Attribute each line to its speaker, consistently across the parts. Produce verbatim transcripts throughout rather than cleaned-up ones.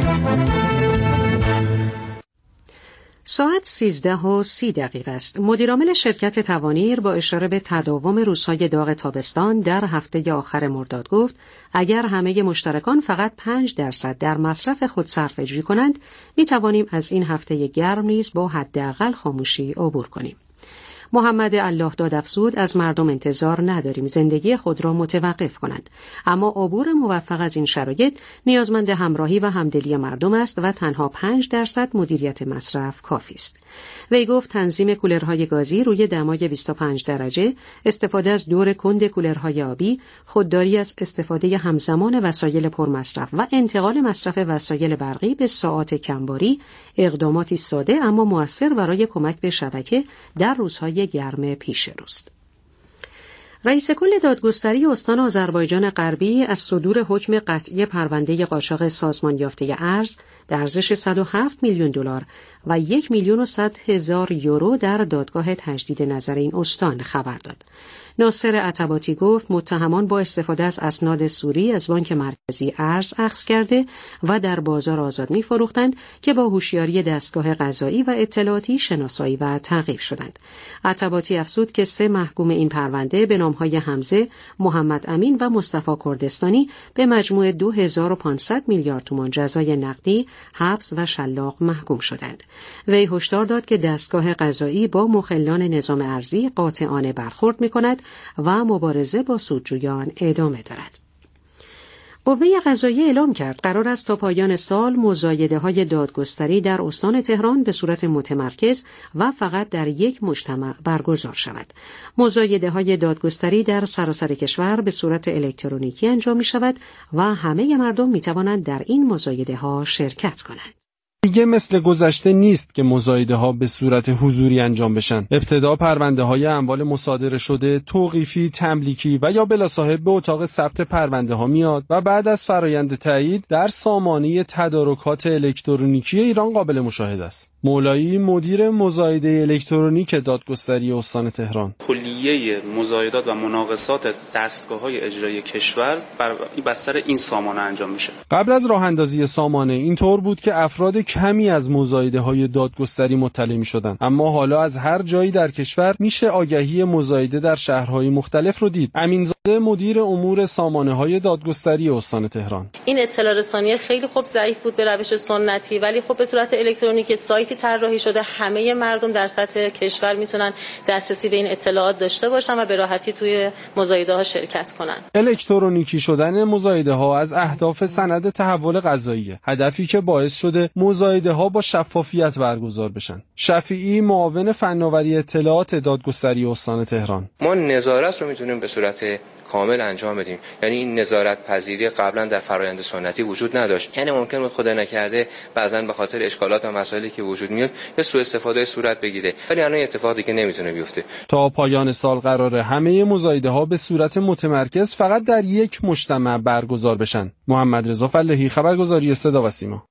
Speaker 1: ساعت سیزده و سی دقیقه است. مدیرعامل شرکت توانیر با اشاره به تداوم روزهای داغ تابستان در هفته آخر مرداد گفت اگر همه مشترکان فقط پنج درصد در مصرف خود صرفه‌جویی کنند می توانیم از این هفته گرم نیز با حداقل خاموشی عبور کنیم. محمد الله داد افزود از مردم انتظار نداریم زندگی خود را متوقف کنند، اما عبور موفق از این شرایط نیازمند همراهی و همدلی مردم است و تنها پنج درصد مدیریت مصرف کافی است. وی گفت تنظیم کولرهای گازی روی دمای بیست و پنج درجه، استفاده از دور کند کولرهای آبی، خودداری از استفاده همزمان وسایل پرمصرف و انتقال مصرف وسایل برقی به ساعات کمباری اقداماتی ساده اما مؤثر برای کمک به شبکه در روزهای گرم پیش روست. رئیس کل دادگستری استان آذربایجان غربی از صدور حکم قطعی پرونده قاچاق سازمان یافته ارز به ارزش صد و هفت میلیون دلار و یک میلیون و صد هزار یورو در دادگاه تجدید نظر این استان خبر داد. ناصر عتباتی گفت متهمان با استفاده از اسناد سوری از بانک مرکزی ارز اخذ کرده و در بازار آزاد می فروختند که با هوشیاری دستگاه قضایی و اطلاعاتی شناسایی و تعقیب شدند. عتباتی افزود که سه محکوم این پرونده به نامهای حمزه، محمد امین و مصطفی کردستانی به مجموع دو هزار و پانصد میلیارد تومان جزای نقدی، حبس و شلاق محکوم شدند. وی هشدار داد که دستگاه قضایی با مخلان نظام ارزی قاطعانه برخورد می‌کند و مبارزه با سودجویان ادامه دارد. قوه قضاییه اعلام کرد قرار است تا پایان سال مزایده‌های دادگستری در استان تهران به صورت متمرکز و فقط در یک مجتمع برگزار شود. مزایده‌های دادگستری در سراسر کشور به صورت الکترونیکی انجام می‌شود و همه مردم می‌توانند در این مزایده‌ها شرکت کنند.
Speaker 2: دیگه مثل گذشته نیست که مزایده ها به صورت حضوری انجام بشن. ابتدا پرونده های اموال مصادره شده، توقیفی، تملیکی و یا بلاصاحب به اتاق ثبت پرونده ها میاد و بعد از فرایند تایید در سامانه تدارکات الکترونیکی ایران قابل مشاهده است. مولایی مدیر مزایده الکترونیک دادگستری استان تهران:
Speaker 3: کلیه مزایدات و مناقصات دستگاه‌های اجرایی کشور بر بستر این سامانه انجام میشه.
Speaker 2: قبل از راه اندازی سامانه اینطور بود که افراد کمی از مزایده‌های دادگستری مطلع می‌شدند، اما حالا از هر جایی در کشور میشه آگهی مزایده در شهرهای مختلف رو دید. امینزاده مدیر امور سامانه‌های دادگستری استان تهران:
Speaker 4: این اطلاع رسانی خیلی خوب ضعیف بود به روش سنتی، ولی خب به صورت الکترونیکی سایتی طراحی شده همه مردم در سطح کشور میتونن دسترسی به این اطلاعات داشته باشن و به راحتی توی مزایده‌ها شرکت کنن.
Speaker 2: الکترونیکی شدن مزایده‌ها از اهداف سند تحول قضاییه، هدفی که باعث شده مزایده‌ها با شفافیت برگزار بشن. شفیعی معاون فناوری اطلاعات دادگستری استان تهران:
Speaker 5: ما نظارت رو میتونیم به صورت کامل انجام بدیم، یعنی این نظارت پذیری قبلا در فرآیند سنتی وجود نداشت. یعنی ممکن بود خدا نکرده بعضن به خاطر اشکالات و مسائلی که وجود میاد یا سوء استفاده صورت بگیره، ولی الان اتفاق دیگه نمیتونه بیفته.
Speaker 2: تا پایان سال قراره همه مزایده ها به صورت متمرکز فقط در یک مجتمع برگزار بشن. محمد رضا فلاحی، خبرگزاری صدا و سیما.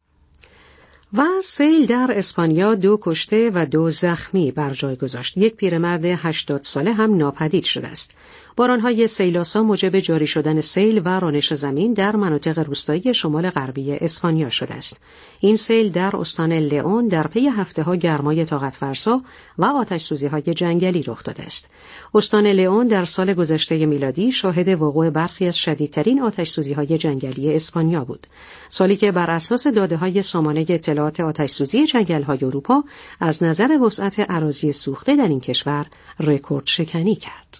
Speaker 1: و سیل در اسپانیا دو کشته و دو زخمی بر جای گذاشت. یک پیرمرد هشتاد ساله هم ناپدید شده است. بارانهای سیلاسا موجب جاری شدن سیل و رانش زمین در مناطق روستایی شمال غربی اسپانیا شده است. این سیل در استان لئون در پی هفته‌ها گرمای طاقت فرسا و آتش‌سوزی‌های جنگلی رخ داده است. استان لئون در سال گذشته میلادی شاهد وقوع برخی از شدیدترین آتش‌سوزی‌های جنگلی اسپانیا بود. سالی که بر اساس داده‌های سامانه اطلاعات آتش‌سوزی جنگل‌های اروپا از نظر وسعت اراضی سوخته در این کشور رکورد شکنی کرد.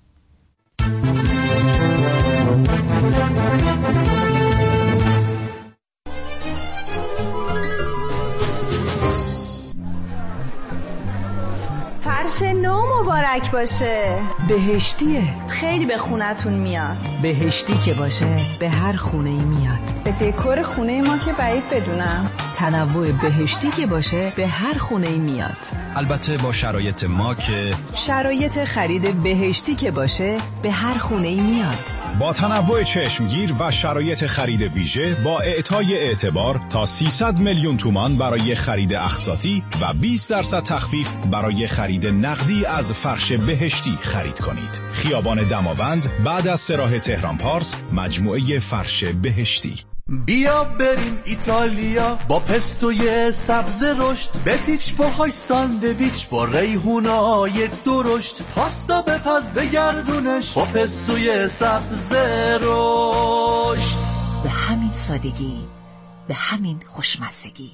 Speaker 6: فرش نو مبارک باشه.
Speaker 7: بهشتیه.
Speaker 6: خیلی به خونتون میاد.
Speaker 7: بهشتی که باشه به هر خونه ای میاد.
Speaker 6: به دکور خونه ما که بعید بدونم.
Speaker 7: تنوع بهشتی که باشه به هر خونه ای میاد.
Speaker 8: البته با شرایط ما که
Speaker 7: شرایط خرید بهشتی که باشه به هر خونه ای میاد.
Speaker 9: با تنوع چشمگیر و شرایط خرید ویژه با اعطای اعتبار تا سیصد میلیون تومان برای خرید اقساطی و بیست درصد تخفیف برای خرید نقدی از فرش بهشتی خرید کنید. خیابان دماوند بعد از سراح تهران پارس، مجموعه فرش بهشتی.
Speaker 10: بیا بریم ایتالیا با پستوی سبز رشد، بپیچ باهای ساندویچ با ریحونای درشت، پاستا بپز بگردونش با پستوی سبز رشد.
Speaker 11: به همین سادگی، به همین خوشمزگی.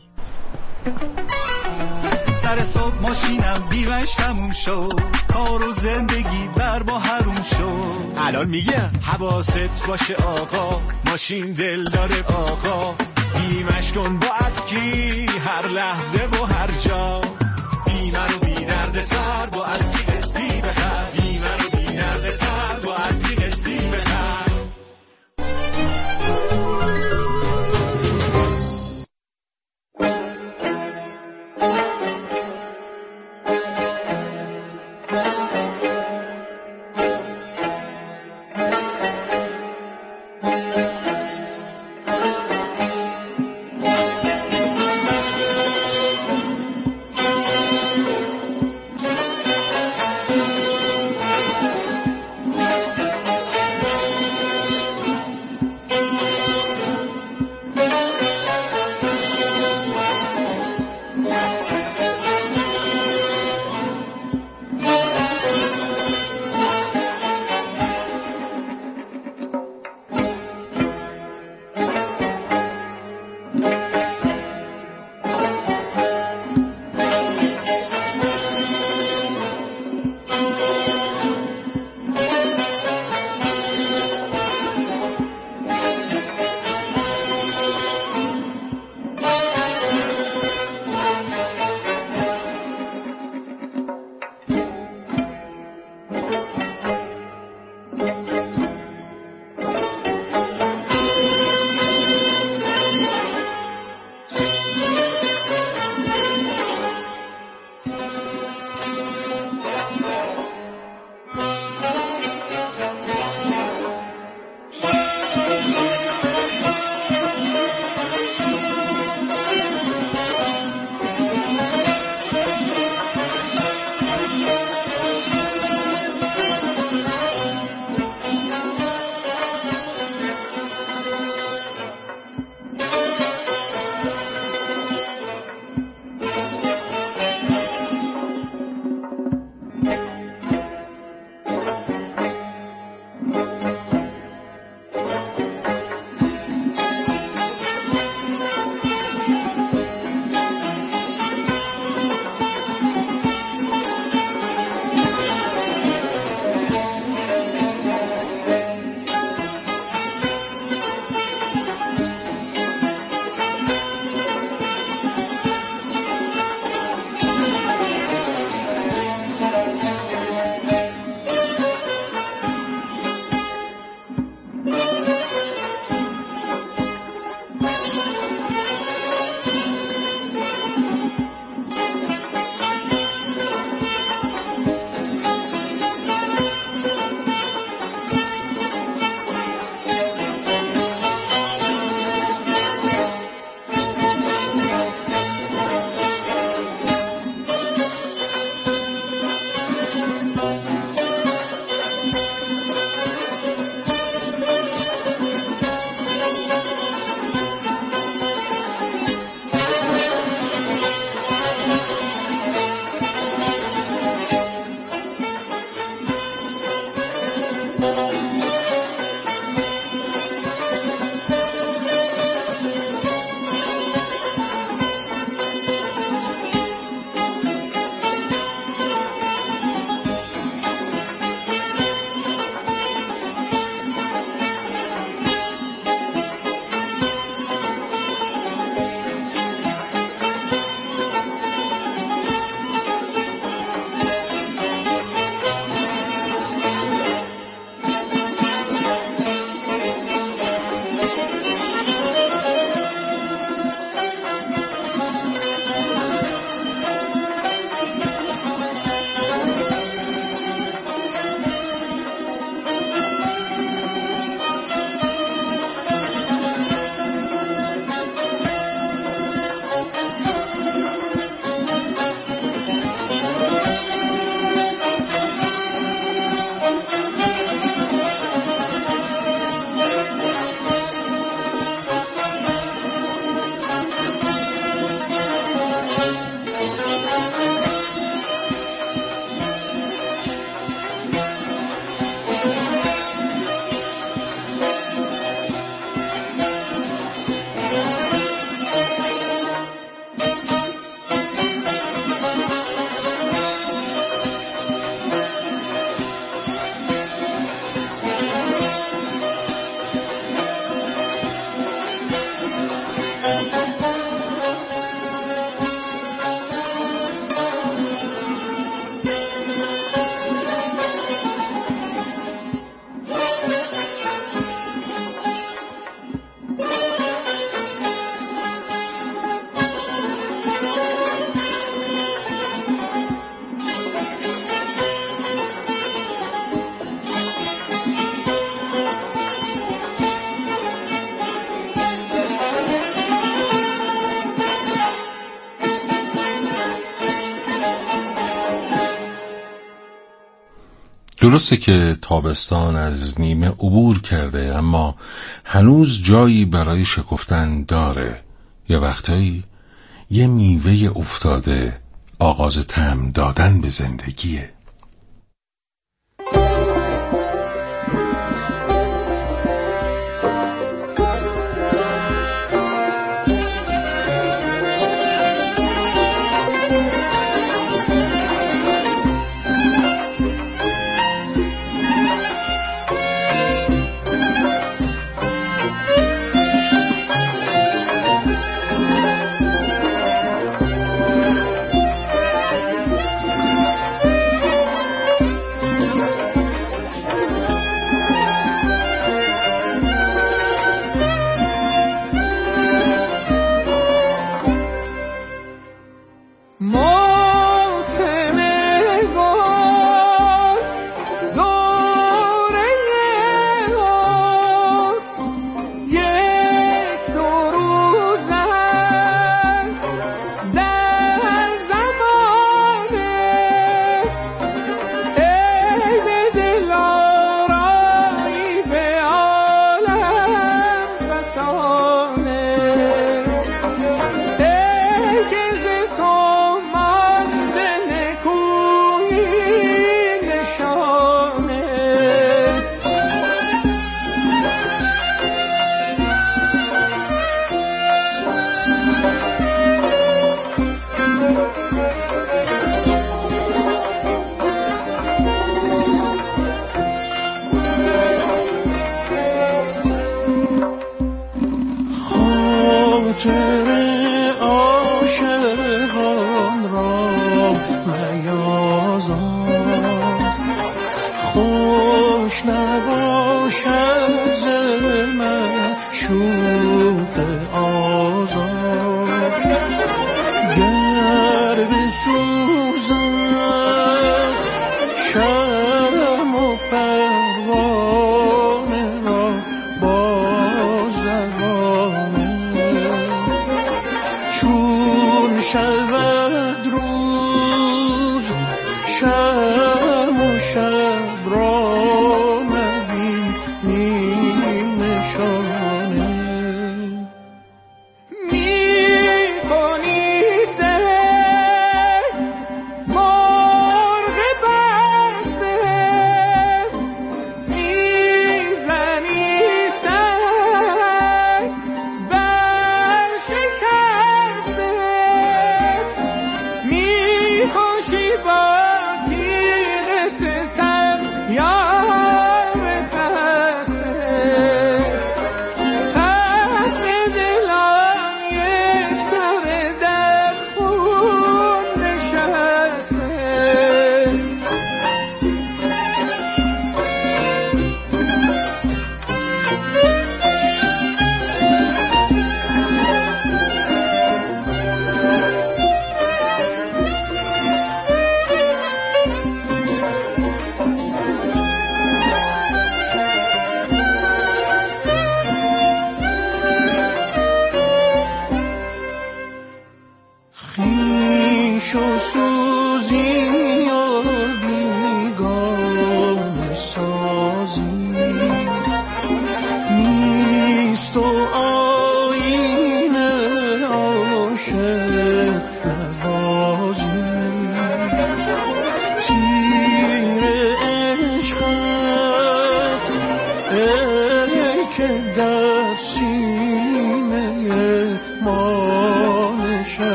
Speaker 10: سر صبح ماشینم بیمش تموم شد، کار و زندگی بر با حروم شد.
Speaker 12: الان میگم حواست باشه آقا، ماشین دل داره آقا، بیمش کن با اسکی هر لحظه و هر جا. بیمه رو بی درد سر با اسکی قسطی بخر، بیمه رو بی درد سر با اسکی قسطی بخر.
Speaker 13: درسته که تابستان از نیمه عبور کرده، اما هنوز جایی برای شکفتن داره. یه وقتایی یه میوه افتاده آغاز طعم دادن به زندگیه.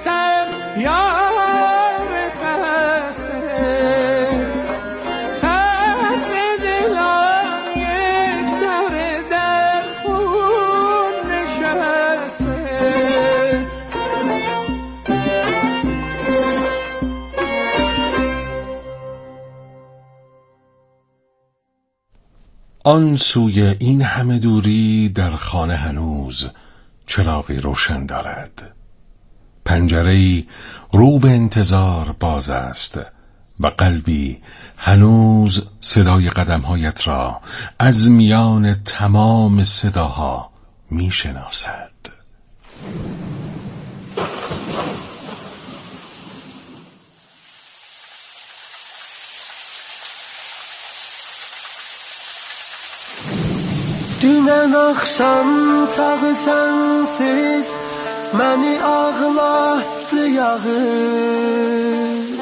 Speaker 14: یار خسته
Speaker 13: آن سوی این همه دوری در خانه هنوز چراغی روشن دارد. پنجره‌ای رو به انتظار باز است و قلبی هنوز صدای قدم‌هایت را از میان تمام صداها می‌شناسد.
Speaker 14: Dünən axşam sağı sənsiz məni ağlatdı yağış,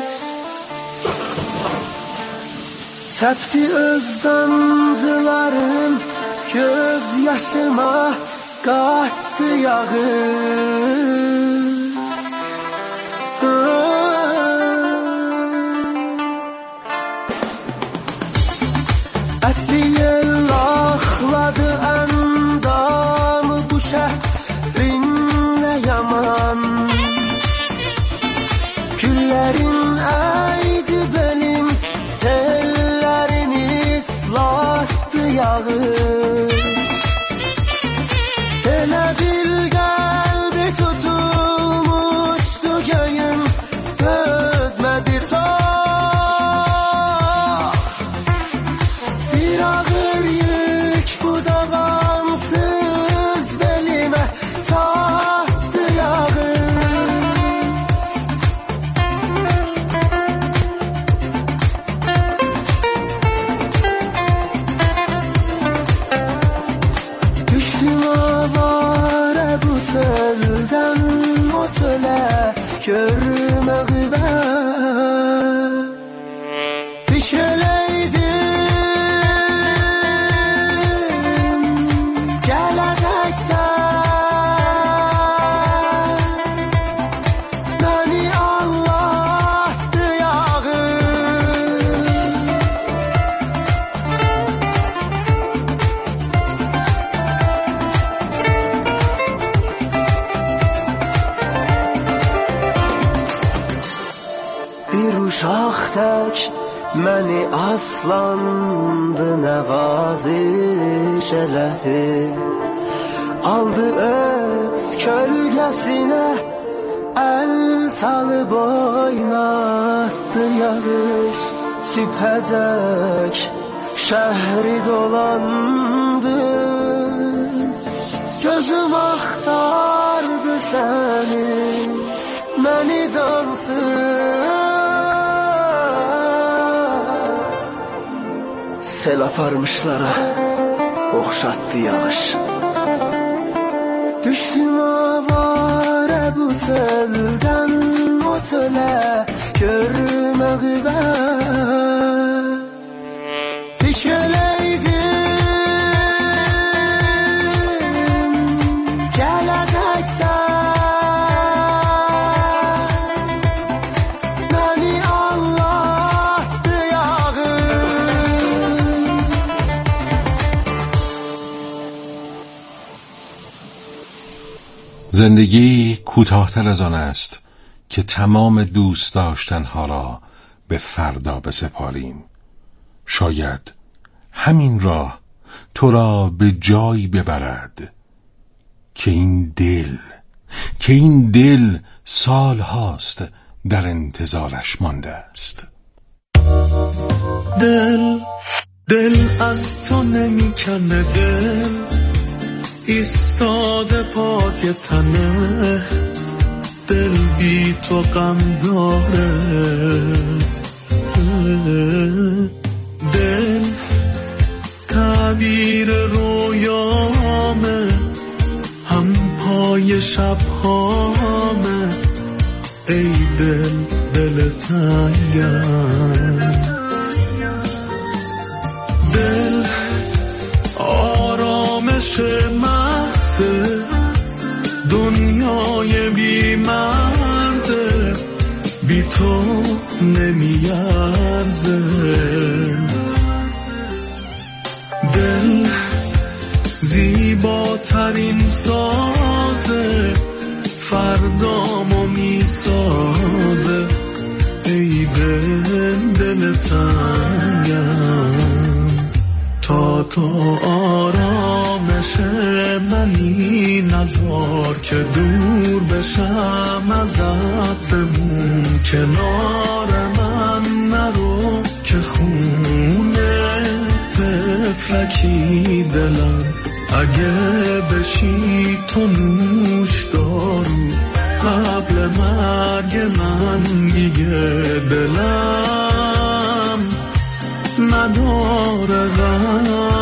Speaker 14: səpdi öz damcıların göz yaşıma qatdı yağış. Əsli yel ağladı əndamı bu şəhrin nə yaman, güllərin əydi belim tellərini ıslatdı yağış. Elə bil qəlbi tutulmuşdu göyün dözmədi ta. Bir ağır yük bu davamsız belimə tahtı yağış. Düşdüm avara bu teldən o telə görmə qüvvə. Fikr eləydim gələdəksən məni ağlatdı yağış. Bir uşaq tək məni aslandı nəvaziş elədi, aldı öz kölgəsinə əl çalıb oynatdı yağış. Sübhəcək şəhri dolandı, gözüm axtardı səni, məni cansız sel aparmışlara oxşatdı yağış. Düşdüm avara bu teldən o telə görmə qüvvə. Fikr eləydim gələdəksən məni ağlatdı yağış.
Speaker 13: زندگی کوتاه‌تر از آن است که تمام دوست داشتنها را به فردا بسپاریم. شاید همین راه تو را به جایی ببرد که این دل که این دل سال هاست در انتظارش مانده است.
Speaker 10: دل دل از تو نمیکنه، دل ایستاده پای تنه، دل بی تو غم داره. دل تعبیر رویامه، هم پای شبهامه، ای دل دل تنگم. دل آرامش محض دنیای بی مرزه، بی تو نمیارزه. دل زیباترین سازه، فردامو میسازه، ای دل دل تنگم. تا
Speaker 15: تو آرامش منی نذار که دور بشم ازت، بمون کنار من نرو که خونه طفلکی دلم، اگه بشی تو نوش دارو قبل مرگ من دیگه دلم نداره غم.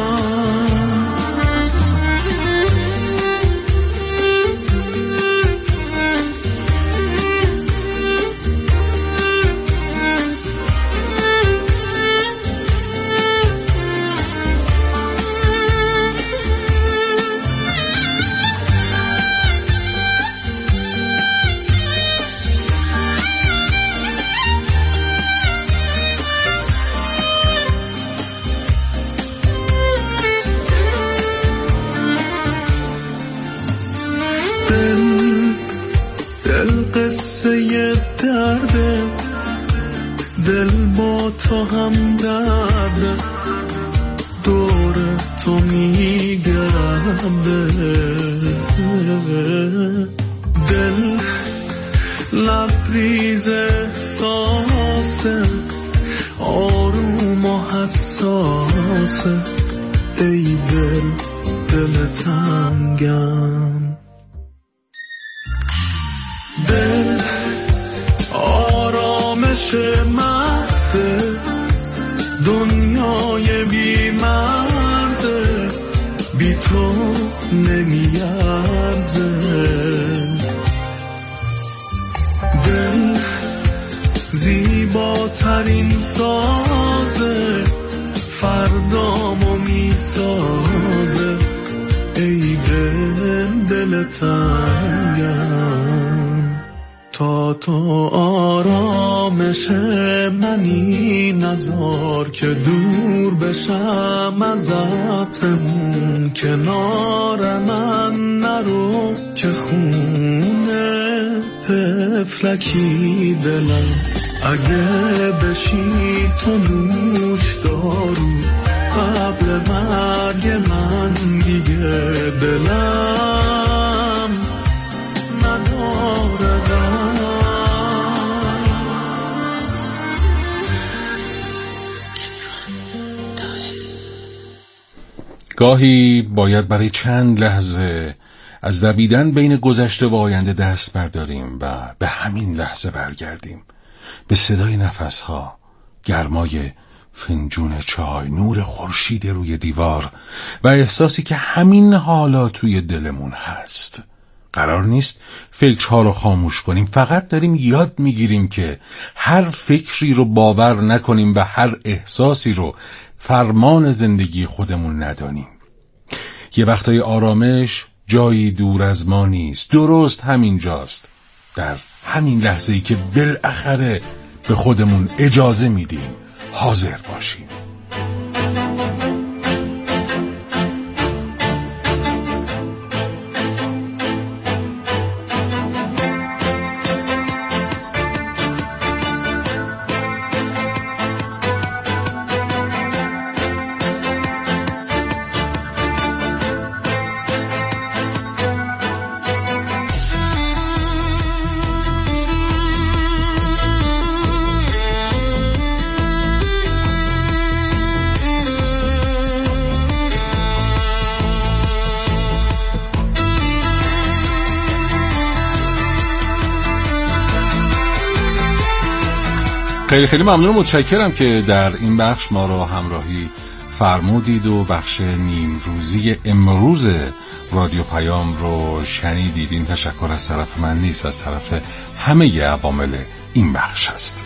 Speaker 15: قصه درده دل با تو هم درده، دور تو میگرده، دل لبریز احساسه، آروم و حساسه، ای دل دل تنگم. دل آرامش مرزه، دنیای بی مرزه، بی تو نمیارزه. دل زیباترین سازه، فردامو میسازه، ای دل دل تنگم. تا تو آرامش منی نذار که دور بشم ازت، مون کنار من نرو که خونه طفلکی دلم، اگه بشی تو نوش دارو قبل مرگ من دیگه دلم نداره غم.
Speaker 13: گاهی باید برای چند لحظه از دویدن بین گذشته و آینده دست برداریم و به همین لحظه برگردیم، به صدای نفسها، گرمای فنجون چای، نور خورشید روی دیوار و احساسی که همین حالا توی دلمون هست. قرار نیست فکرها رو خاموش کنیم، فقط داریم یاد میگیریم که هر فکری رو باور نکنیم و هر احساسی رو فرمان زندگی خودمون ندانیم. یه وقتای آرامش جایی دور از ما نیست، درست همین جاست، در همین لحظه‌ای که بالاخره به خودمون اجازه میدیم حاضر باشیم. خیلی خیلی ممنون و متشکرم که در این بخش ما رو همراهی فرمودید و بخش نیم روزی امروز رادیو پیام رو شنیدید. این تشکر از طرف من نیست، از طرف همه عوامل این بخش است.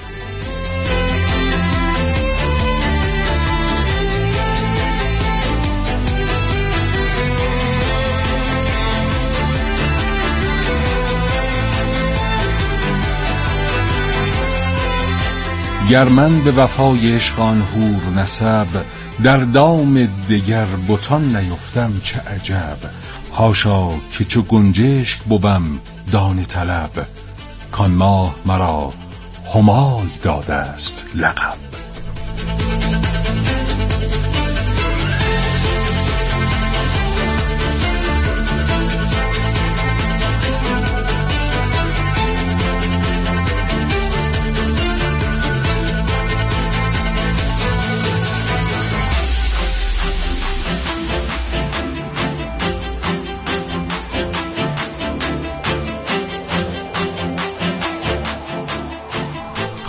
Speaker 13: گر من به وفای عشقان هور نسب، در دام دگر بتان نیفتم چه عجب. حاشا که چو گنجشک بوم دانه طلب، کان ماه مرا همای داده است لقب.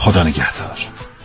Speaker 13: خدا نگهدار.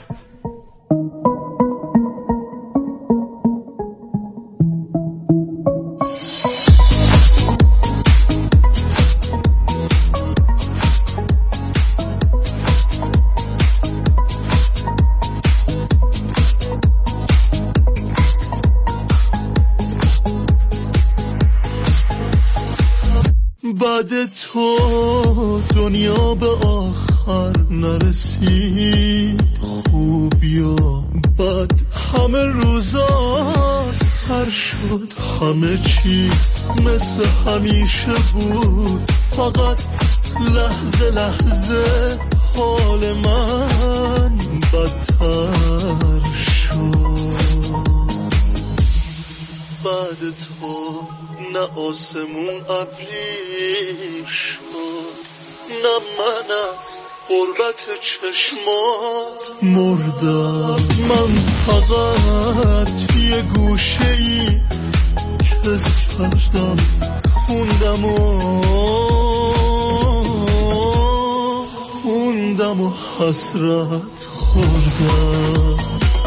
Speaker 15: بعد تو دنیا به آخر نرسید، خوبیا بعد همه روزا سر شد، همه چی مثل همیشه بود، فقط لحظه لحظه حال من بدتر شد. بعد تو نه آسمون ابری شد، نه من از غربت چشمات مردم. من فقط یه گوشه ای کس کردم، خوندم و خوندم و حسرت خوردم.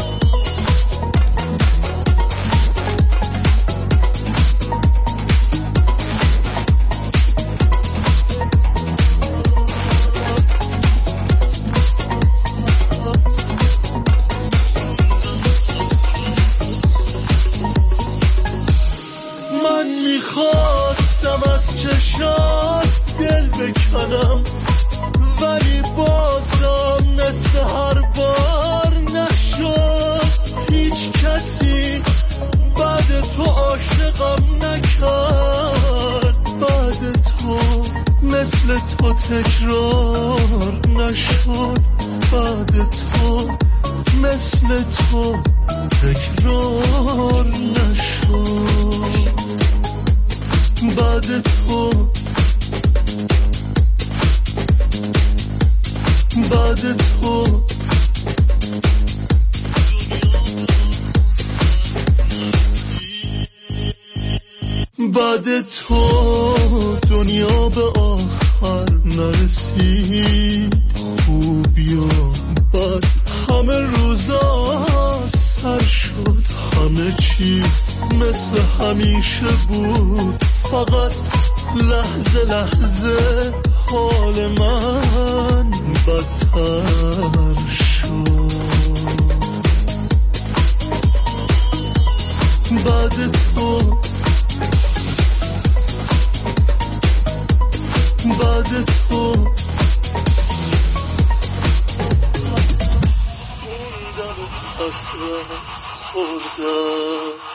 Speaker 15: میخواستم از چشات دل بکنم، ولی بازم مثل هر بار نشد. هیچ کسی بعد تو عاشقم نکرد، بعد تو مثل تو تکرار نشد، بعد تو مثل تو تکرار نشد. بعد تو بعد تو بعد تو دنیا به آخر نرسید، خوبیا بعد همه روزا سر شد، همه چی مثل همیشه بود، فقط لحظه لحظه حال من بدتر شد. بعد تو بعد تو خوندم و حسرت خوردم.